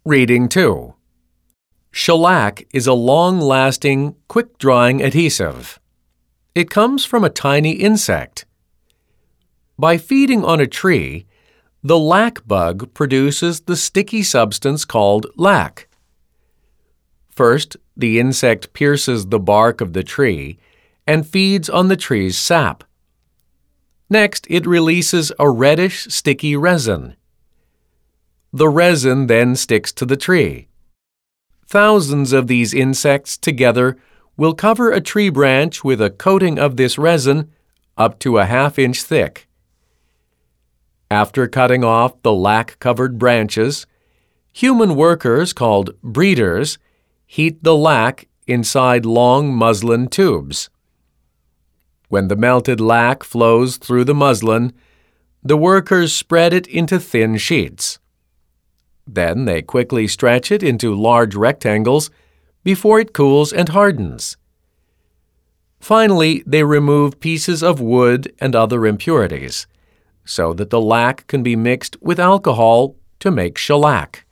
Reading 2. Shellac is a long-lasting, quick-drying adhesive. It comes from a tiny insect. By feeding on a tree, the lac bug produces the sticky substance called lac. First, the insect pierces the bark of the tree and feeds on the tree's sap. Next, it releases a reddish, sticky resin. The resin then sticks to the tree. Thousands of these insects together will cover a tree branch with a coating of this resin up to a half-inch thick. After cutting off the lac-covered branches, human workers called breeders heat the lac inside long muslin tubes. When the melted lac flows through the muslin, the workers spread it into thin sheets. Then they quickly stretch it into large rectangles before it cools and hardens. Finally, they remove pieces of wood and other impurities, so that the lac can be mixed with alcohol to make shellac.